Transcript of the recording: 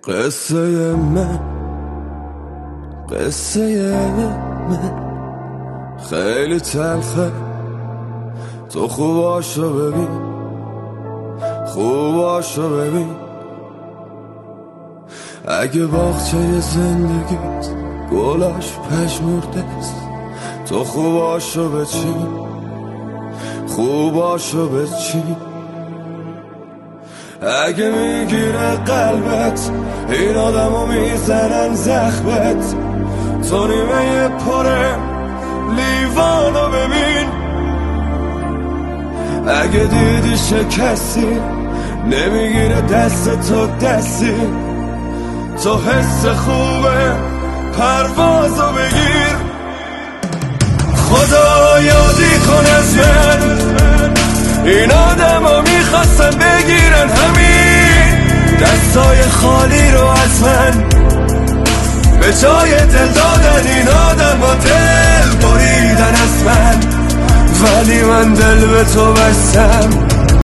قصه من خیلی تلخه، تو خوباشو ببین اگه باغچه زندگیت گلاش پژمرده است، تو خوباشو بچین اگه میگیره قلبت این آدمو میزنن زخمت، تو نیمه پره لیوانو ببین اگه دیدی شکستی نمیگیره دست تو دستی، تو حس خوبه پروازو بگیر. خدا یادی کن از من، این آدم ها میخواستن بگیرن همین دستای خالی رو از من، به جای دل دادن این آدم ها دل بریدن از من، ولی من دل به تو بستم